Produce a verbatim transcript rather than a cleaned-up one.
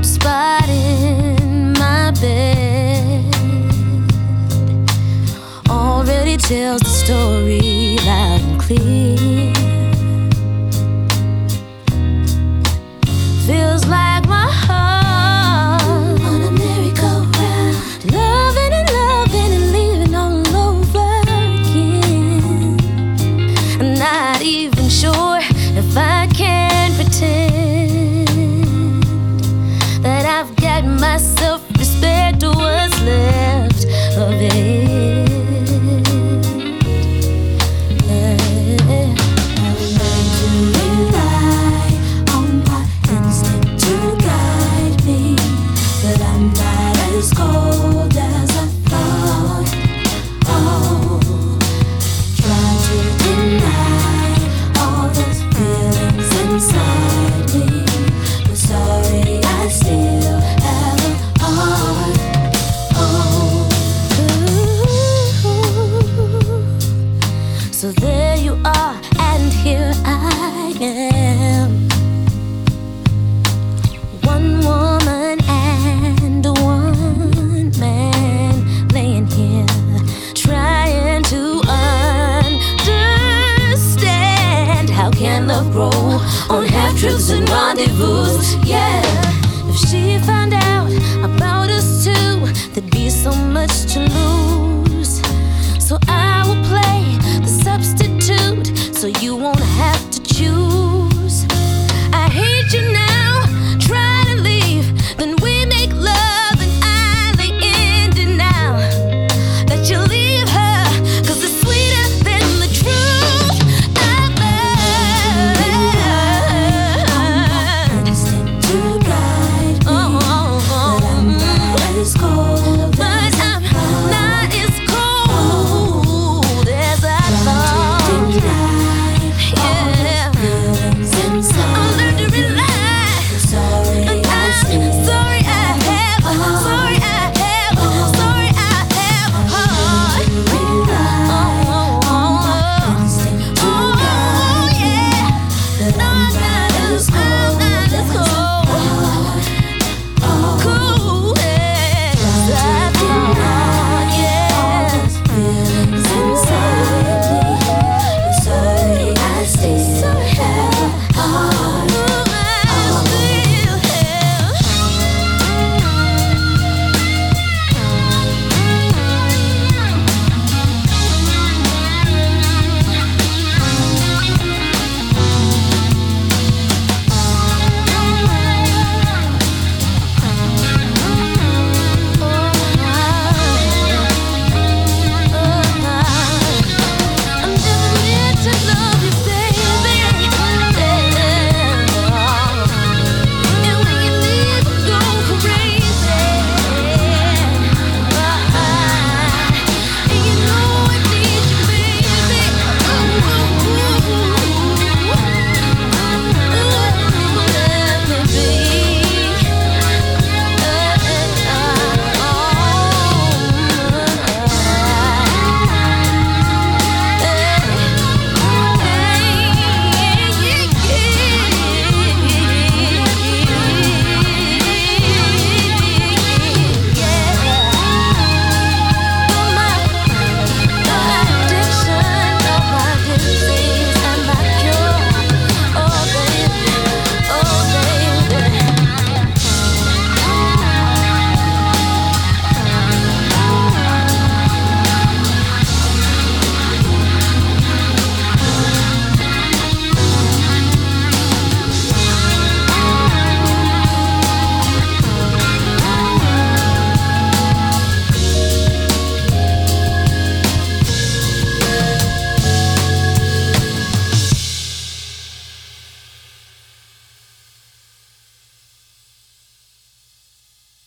spot in my bed already tells the story loud and clear. Feels like my heart on a merry-go-round, loving and loving and leaving all over again. I'm not even sure if I can pretend that I've got my self-respect or what's left of it. As cold as I thought. Oh, trying to deny all those feelings inside me, but sorry, I still have a heart. Oh, so there you are, and here I am. One woman and one man laying here trying to understand, how can love grow on half-truths and rendezvous? Yeah, if she found out about us two, there'd be so much to